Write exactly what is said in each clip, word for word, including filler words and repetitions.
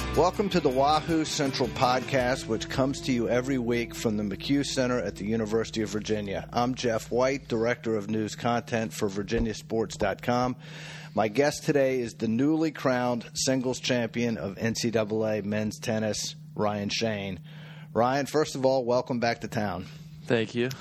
Welcome to the Wahoo Central Podcast, which comes to you every week from the McHugh Center at the University of Virginia. I'm Jeff White, Director of News Content for Virginia Sports dot com. My guest today is the newly crowned singles champion of N C double A men's tennis, Ryan Shane. Ryan, first of all, welcome back to town. Thank you.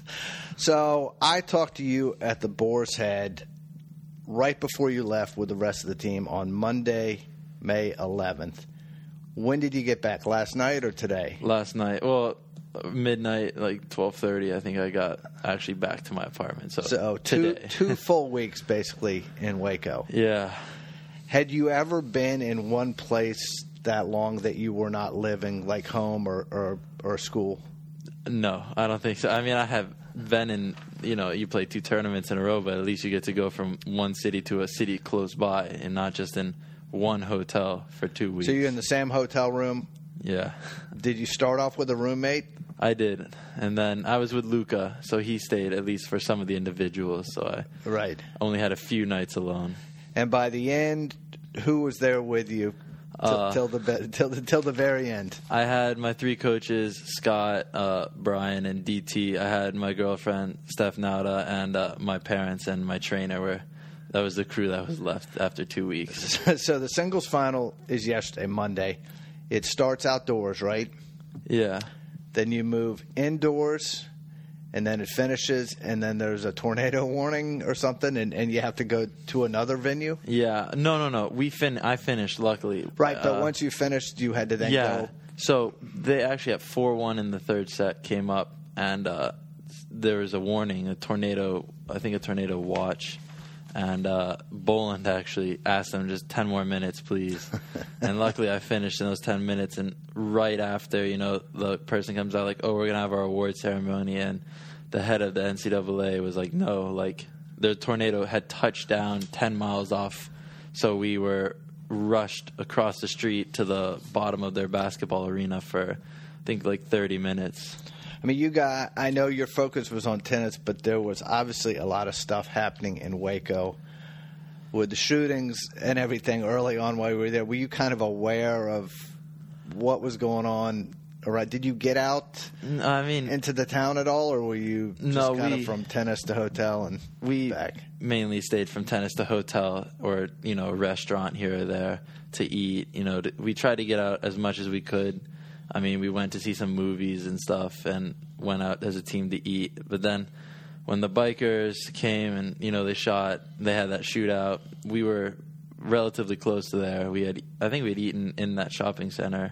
So I talked to you at the Boar's Head right before you left with the rest of the team on Monday, May eleventh. When did you get back? Last night or today? Last night. Well, midnight, like twelve thirty, I think I got actually back to my apartment. So, so two, today. two full weeks, basically, in Waco. Yeah. Had you ever been in one place that long that you were not living, like home or, or, or school? No, I don't think so. I mean, I have been in, you know, you play two tournaments in a row, but at least you get to go from one city to a city close by and not just in one hotel for two weeks. So you're in the same hotel room? Yeah. Did you start off with a roommate? I did. And then I was with Luca, so he stayed at least for some of the individuals. So I right. only had a few nights alone. And by the end, who was there with you till, uh, till, the, till, the, till the very end? I had my three coaches, Scott, uh, Brian, and D T. I had my girlfriend, Steph Nauta, and uh, my parents and my trainer were... That was the crew that was left after two weeks. So the singles final is yesterday, Monday. It starts outdoors, right? Yeah. Then you move indoors, and then it finishes, and then there's a tornado warning or something, and, and you have to go to another venue? Yeah. No, no, no. We fin- I finished, luckily. Right, but uh, once you finished, you had to then yeah. go. So they actually at four one in the third set came up, and uh, there was a warning, a tornado, I think a tornado watch. And uh, Boland actually asked them just ten more minutes, please. And luckily I finished in those ten minutes. And right after, you know, the person comes out like, oh, we're going to have our award ceremony. And the head of the N C double A was like, no, like the tornado had touched down ten miles off. So we were rushed across the street to the bottom of their basketball arena for, I think, like thirty minutes. I mean, you got, I know your focus was on tennis, but there was obviously a lot of stuff happening in Waco with the shootings and everything early on while we were there. Were you kind of aware of what was going on? All right. Did you get out I mean, into the town at all, or were you just no, kind we, of from tennis to hotel and we back? Mainly stayed from tennis to hotel or, you know, a restaurant here or there to eat. You know, to, we tried to get out as much as we could. I mean, we went to see some movies and stuff and went out as a team to eat. But then when the bikers came and, you know, they shot, they had that shootout, we were relatively close to there. We had, I think we had eaten in that shopping center.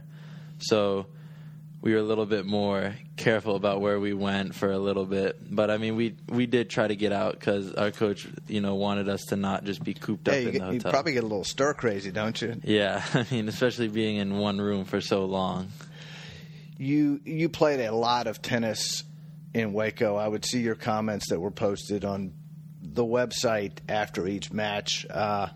So we were a little bit more careful about where we went for a little bit. But, I mean, we we did try to get out because our coach, you know, wanted us to not just be cooped yeah, up you in get, the hotel. You probably get a little stir-crazy, don't you? Yeah. I mean, especially being in one room for so long. You you played a lot of tennis in Waco. I would see your comments that were posted on the website after each match. Uh,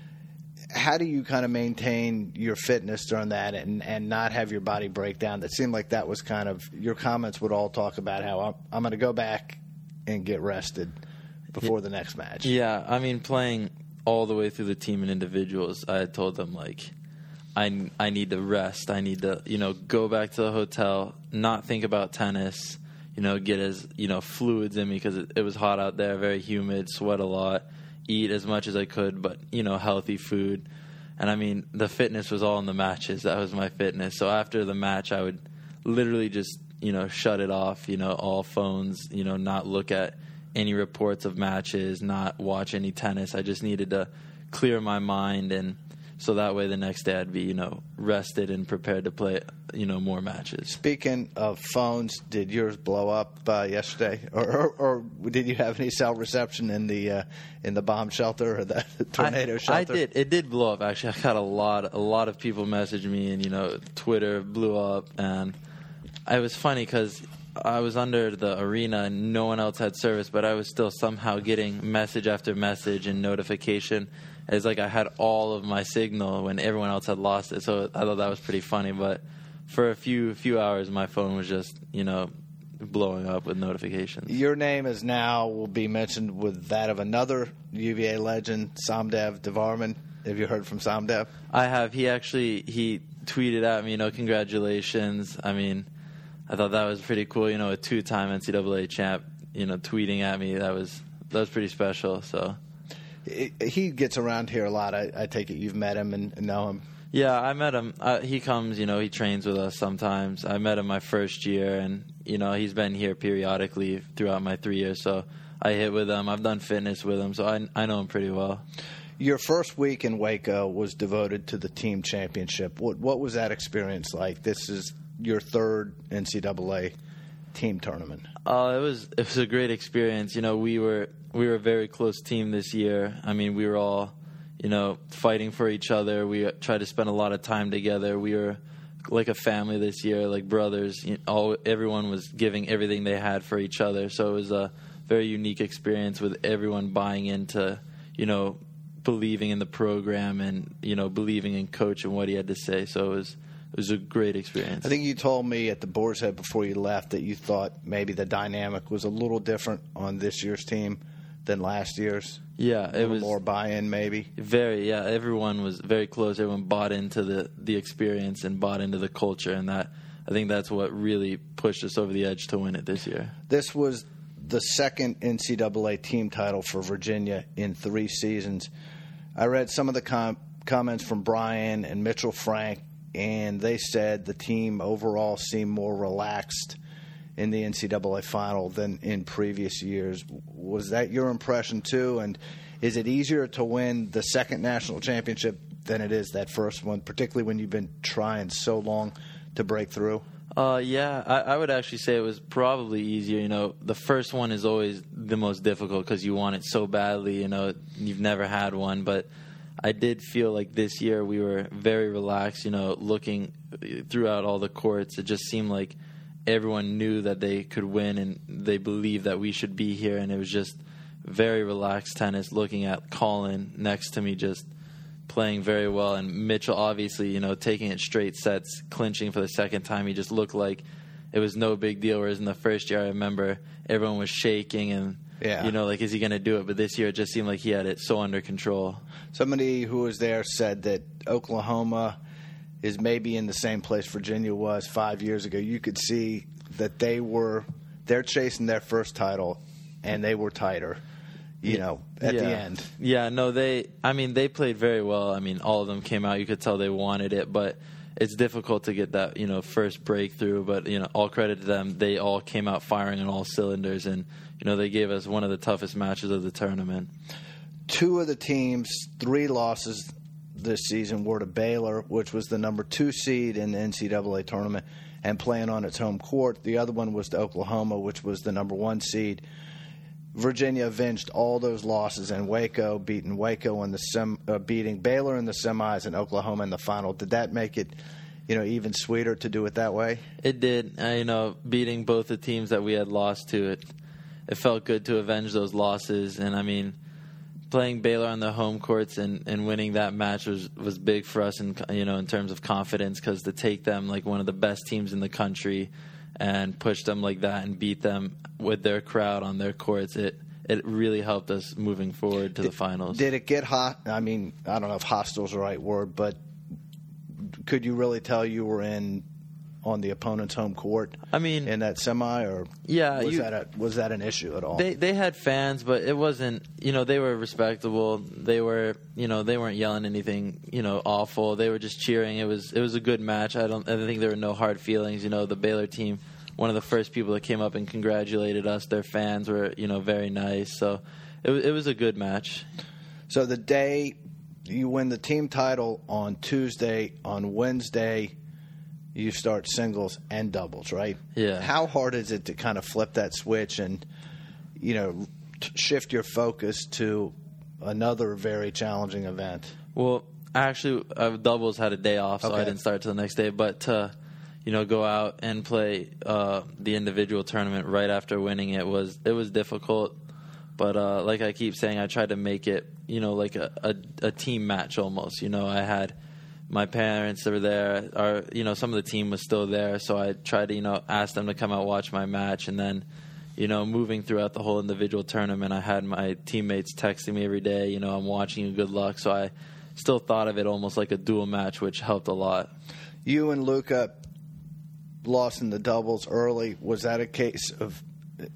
how do you kind of maintain your fitness during that and, and not have your body break down? That seemed like that was kind of – your comments would all talk about how I'm, I'm going to go back and get rested before the next match. Yeah, I mean, playing all the way through the team and individuals, I had told them, like – I, I need to rest. I need to, you know, go back to the hotel, not think about tennis, you know, get as, you know, fluids in me because it, it was hot out there, very humid, sweat a lot, eat as much as I could, but, you know, healthy food. And, I mean, the fitness was all in the matches. That was my fitness. So after the match, I would literally just, you know, shut it off, you know, all phones, you know, not look at any reports of matches, not watch any tennis. I just needed to clear my mind and so that way the next day I'd be, you know, rested and prepared to play, you know, more matches. Speaking of phones, did yours blow up uh, yesterday? Or, or, or did you have any cell reception in the uh, in the bomb shelter or the tornado I, shelter? I did. It did blow up, actually. I got a lot, a lot of people messaged me and, you know, Twitter blew up. And it was funny because I was under the arena and no one else had service, but I was still somehow getting message after message and notification. It's like I had all of my signal when everyone else had lost it. So I thought that was pretty funny. But for a few few hours, my phone was just, you know, blowing up with notifications. Your name is now will be mentioned with that of another U V A legend, Somdev Devarman. Have you heard from Somdev? I have. He actually he tweeted at me, you know, congratulations. I mean, I thought that was pretty cool. You know, a two-time N C double A champ, you know, tweeting at me. That was that was pretty special. So he gets around here a lot. I, I take it you've met him and know him. Yeah, I met him. Uh, he comes, you know, he trains with us sometimes. I met him my first year, and, you know, he's been here periodically throughout my three years. So I hit with him. I've done fitness with him, so I, I know him pretty well. Your first week in Waco was devoted to the team championship. What, what was that experience like? This is your third N C double A team tournament. Uh, it was it was a great experience. You know, we were we were a very close team this year. I mean, we were all, you know, fighting for each other. We tried to spend a lot of time together. We were like a family this year, like brothers. You know, all everyone was giving everything they had for each other. So it was a very unique experience with everyone buying into, you know, believing in the program and, you know, believing in Coach and what he had to say. So it was it was a great experience. I think you told me at the Boar's Head before you left that you thought maybe the dynamic was a little different on this year's team than last year's. Yeah, it was more buy-in, maybe. Very, yeah. Everyone was very close. Everyone bought into the, the experience and bought into the culture, and that I think that's what really pushed us over the edge to win it this year. This was the second N C double A team title for Virginia in three seasons. I read some of the com- comments from Brian and Mitchell Frank, and they said the team overall seemed more relaxed in the N C double A final than in previous years. Was that your impression too? And is it easier to win the second national championship than it is that first one, particularly when you've been trying so long to break through? Uh, yeah, I, I would actually say it was probably easier. You know, the first one is always the most difficult because you want it so badly. You know, you've never had one. But I did feel like this year we were very relaxed, you know, looking throughout all the courts. It just seemed like everyone knew that they could win and they believed that we should be here. And it was just very relaxed tennis, looking at Colin next to me just playing very well, and Mitchell obviously, you know, taking it straight sets, clinching for the second time. He just looked like it was no big deal, whereas in the first year I remember everyone was shaking and, yeah. you know, like, is he going to do it? But this year it just seemed like he had it so under control. Somebody who was there said that Oklahoma is maybe in the same place Virginia was five years ago. You could see that they were they're chasing their first title, and they were tighter. You know, at yeah. the end. Yeah, no, they, I mean, they played very well. I mean, all of them came out. You could tell they wanted it, but it's difficult to get that, you know, first breakthrough. But, you know, all credit to them. They all came out firing on all cylinders, and, you know, they gave us one of the toughest matches of the tournament. Two of the teams, three losses this season were to Baylor, which was the number two seed in the N C double A tournament and playing on its home court. The other one was to Oklahoma, which was the number one seed. Virginia avenged all those losses in Waco, beating Waco in the sem- uh, beating Baylor in the semis and Oklahoma in the final. Did that make it, you know, even sweeter to do it that way? It did. Uh, you know, beating both the teams that we had lost to, it it felt good to avenge those losses. And I mean, playing Baylor on the home courts and, and winning that match was, was big for us, in you know, in terms of confidence, because to take them like one of the best teams in the country and push them like that and beat them with their crowd on their courts, it it really helped us moving forward to did, the finals. Did it get hot? I mean, I don't know if hostile is the right word, but could you really tell you were in on the opponent's home court? I mean, in that semi, or yeah, was you, that a, was that an issue at all? They they had fans, but it wasn't. You know, they were respectable. They were, you know, they weren't yelling anything, you know, awful. They were just cheering. It was it was a good match. I don't I think there were no hard feelings. You know, the Baylor team, one of the first people that came up and congratulated us. Their fans were, you know, very nice. So it was it was a good match. So the day you win the team title on Tuesday, on Wednesday you start singles and doubles, right? Yeah. How hard is it to kind of flip that switch and, you know, t- shift your focus to another very challenging event? Well, actually, uh, doubles had a day off, so okay. I didn't start till the next day. But to, you know, go out and play uh, the individual tournament right after winning it was it was difficult. But uh, like I keep saying, I tried to make it, you know, like a, a, a team match almost. You know, I had my parents were there, or, you know, some of the team was still there, so I tried to, you know, ask them to come out watch my match. And then, you know, moving throughout the whole individual tournament, I had my teammates texting me every day, you know, I'm watching you, good luck. So I still thought of it almost like a dual match, which helped a lot. You and Luka lost in the doubles early. Was that a case of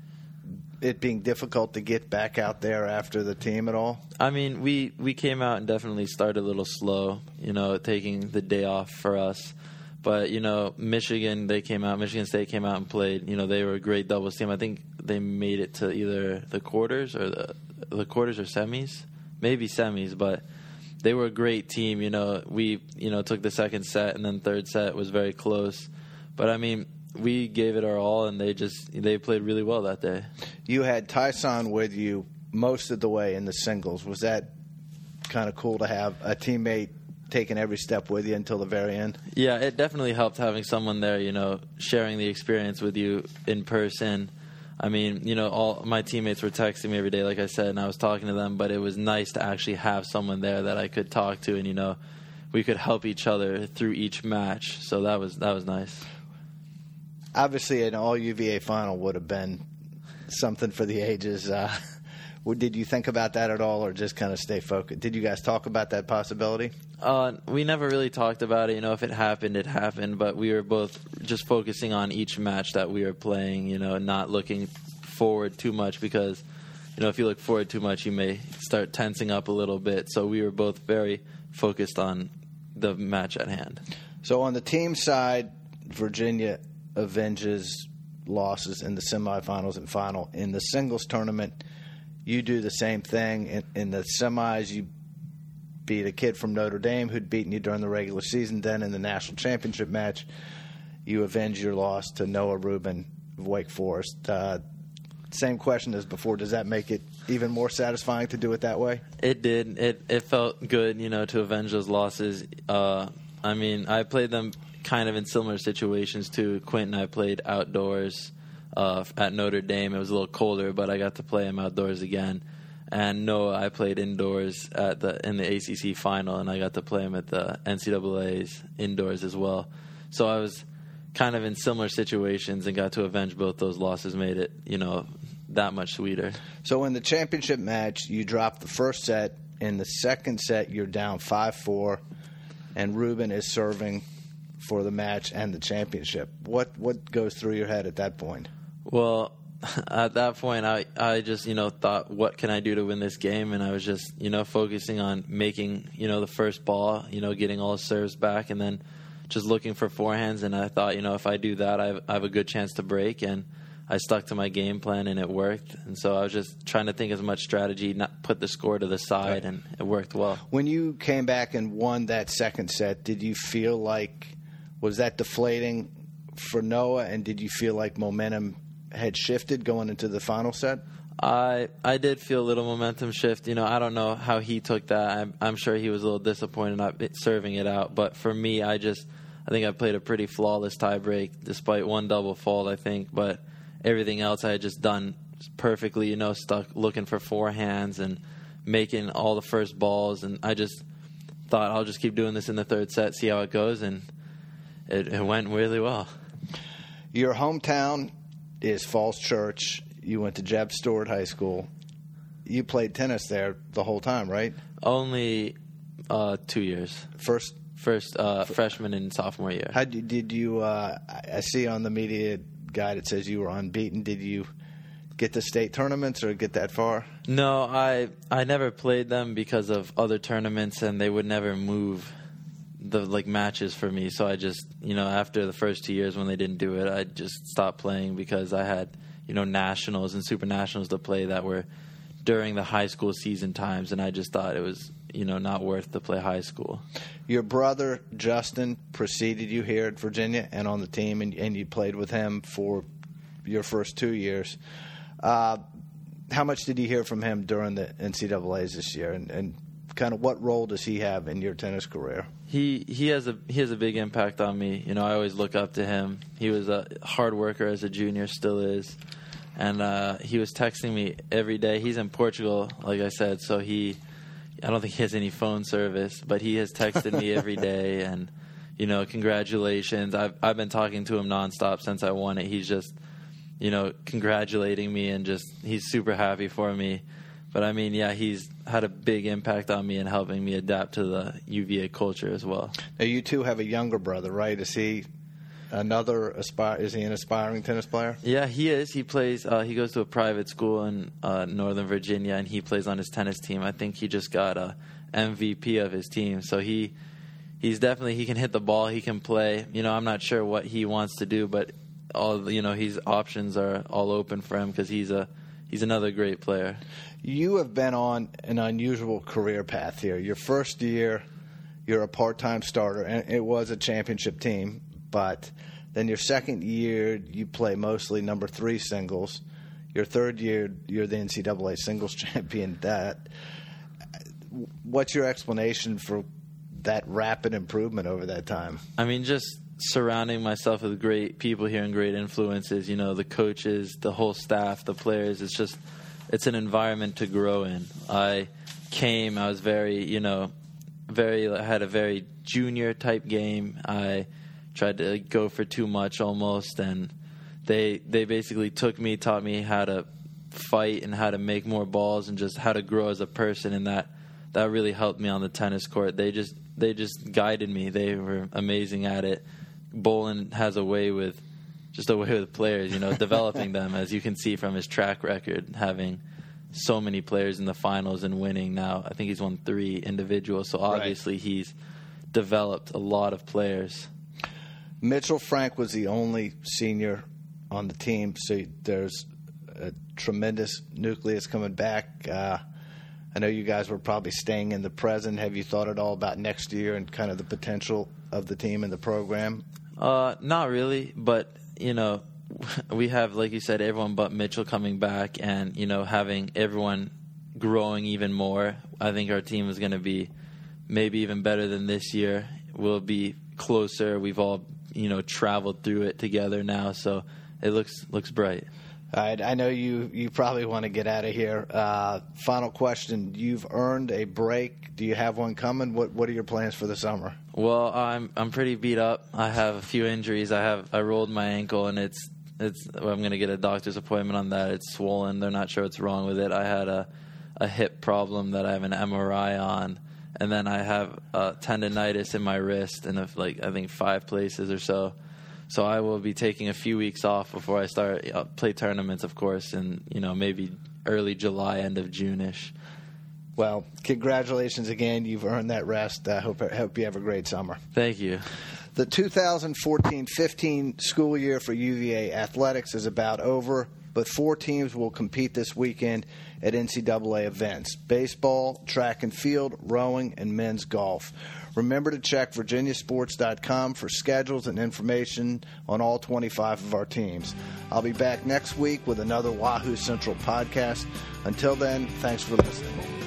it being difficult to get back out there after the team at all? I mean, we, we came out and definitely started a little slow, you know, taking the day off for us. But, you know, Michigan, they came out, Michigan State came out and played. You know, they were a great doubles team. I think they made it to either the quarters or the, the quarters or semis, maybe semis, but they were a great team. You know, we, you know, took the second set, and then third set was very close. But, I mean, we gave it our all, and they just they played really well that day. You had Tyson with you most of the way in the singles. Was that kind of cool to have a teammate taking every step with you until the very end? Yeah, it definitely helped having someone there, you know, sharing the experience with you in person. I mean, you know, all my teammates were texting me every day, like I said, and I was talking to them, but it was nice to actually have someone there that I could talk to, and, you know, we could help each other through each match. So that was that was nice. Obviously, an all U V A final would have been something for the ages. Uh, did you think about that at all, or just kind of stay focused? Did you guys talk about that possibility? Uh, we never really talked about it. You know, if it happened, it happened. But we were both just focusing on each match that we were playing, you know, not looking forward too much because, you know, if you look forward too much, you may start tensing up a little bit. So we were both very focused on the match at hand. So on the team side, Virginia avenges losses in the semifinals and final. In the singles tournament, you do the same thing. In, in the semis, you beat a kid from Notre Dame who'd beaten you during the regular season. Then in the national championship match, you avenge your loss to Noah Rubin of Wake Forest. Uh, same question as before. Does that make it even more satisfying to do it that way? It did. It it felt good, you know, to avenge those losses. Uh, I mean, I played them kind of in similar situations too. Quint and I played outdoors uh, at Notre Dame. It was a little colder, but I got to play him outdoors again. And Noah, I played indoors at the in the A C C final, and I got to play him at the N C double A's indoors as well. So I was kind of in similar situations and got to avenge both those losses. Made it, you know, that much sweeter. So in the championship match, you dropped the first set. In the second set, you're down five four, and Rubin is serving for the match and the championship. What what goes through your head at that point? Well, at that point, I, I just, you know, thought, what can I do to win this game? And I was just, you know, focusing on making, you know, the first ball, you know, getting all the serves back, and then just looking for forehands. And I thought, you know, if I do that, I have, I have a good chance to break. And I stuck to my game plan, and it worked. And so I was just trying to think as much strategy, not put the score to the side, and it worked well. When you came back and won that second set, did you feel like, was that deflating for Noah, and did you feel like momentum had shifted going into the final set? I I did feel a little momentum shift. You know, I don't know how he took that. I'm, I'm sure he was a little disappointed not serving it out. But for me, I just, I think I played a pretty flawless tiebreak, despite one double fault, I think. But everything else I had just done perfectly, you know, stuck looking for forehands and making all the first balls. And I just thought, I'll just keep doing this in the third set, see how it goes. And it, it went really well. Your hometown is Falls Church. You went to Jeb Stuart High School. You played tennis there the whole time, right? Only uh, two years. First, first uh, freshman and sophomore year. How did, did you? Uh, I see on the media guide it says you were unbeaten. Did you get to state tournaments or get that far? No, I I never played them because of other tournaments, and they would never move the like matches for me. So I just, you know, after the first two years when they didn't do it, I just stopped playing because I had, you know, nationals and super nationals to play that were during the high school season times, and I just thought it was, you know, not worth to play high school. Your brother Justin preceded you here at Virginia and on the team, and, and you played with him for your first two years. Uh, how much did you hear from him during the N C double A's this year, and, and kind of what role does he have in your tennis career? He he has a he has a big impact on me. You know, I always look up to him. He was a hard worker as a junior, still is, and uh, he was texting me every day. He's in Portugal, like I said, so he I don't think he has any phone service, but he has texted me every day, and, you know, congratulations. I've I've been talking to him nonstop since I won it. He's just, you know, congratulating me, and just he's super happy for me. But, I mean, yeah, he's had a big impact on me and helping me adapt to the U V A culture as well. Now, you two have a younger brother, right? Is he another aspire? Is he an aspiring tennis player? Yeah, he is. He plays. Uh, he goes to a private school in uh, Northern Virginia, and he plays on his tennis team. I think he just got a M V P of his team. So he he's definitely he can hit the ball. He can play. You know, I'm not sure what he wants to do, but all you know, his options are all open for him because he's a he's another great player. You have been on an unusual career path here. Your first year, you're a part-time starter, and it was a championship team. But then your second year, you play mostly number three singles. Your third year, you're the N C double A singles champion. That. What's your explanation for that rapid improvement over that time? I mean, just surrounding myself with great people here and great influences. You know, the coaches, the whole staff, the players. It's just, it's an environment to grow in. I came, I was very, you know, very, I had a very junior type game. I tried to go for too much almost, and they they basically took me, taught me how to fight and how to make more balls and just how to grow as a person, and that that really helped me on the tennis court. They just they just guided me. They were amazing at it. Bolin has a way with just a way with players, you know, developing them, as you can see from his track record, having so many players in the finals and winning now. I think he's won three individuals, so obviously right. He's developed a lot of players. Mitchell Frank was the only senior on the team, so there's a tremendous nucleus coming back. Uh, I know you guys were probably staying in the present. Have you thought at all about next year and kind of the potential of the team and the program? Uh, not really, but, you know, we have, like you said, everyone but Mitchell coming back, and, you know, having everyone growing even more. I think our team is going to be maybe even better than this year. We'll be closer. We've all, you know, traveled through it together now, so it looks looks bright. All right, I know you, you probably want to get out of here. Uh, final question. You've earned a break. Do you have one coming? What What are your plans for the summer? Well, I'm I'm pretty beat up. I have a few injuries. I have I rolled my ankle, and it's it's. Well, I'm going to get a doctor's appointment on that. It's swollen. They're not sure what's wrong with it. I had a a hip problem that I have an M R I on, and then I have uh, tendonitis in my wrist in a, like I think five places or so. So I will be taking a few weeks off before I start uh, play tournaments, of course, and you know maybe early July, end of June-ish. Well, congratulations again. You've earned that rest. I hope hope you have a great summer. Thank you. The two thousand fourteen fifteen school year for U V A athletics is about over, but four teams will compete this weekend at N C double A events: baseball, track and field, rowing, and men's golf. Remember to check virginia sports dot com for schedules and information on all twenty-five of our teams. I'll be back next week with another Wahoo Central podcast. Until then, thanks for listening.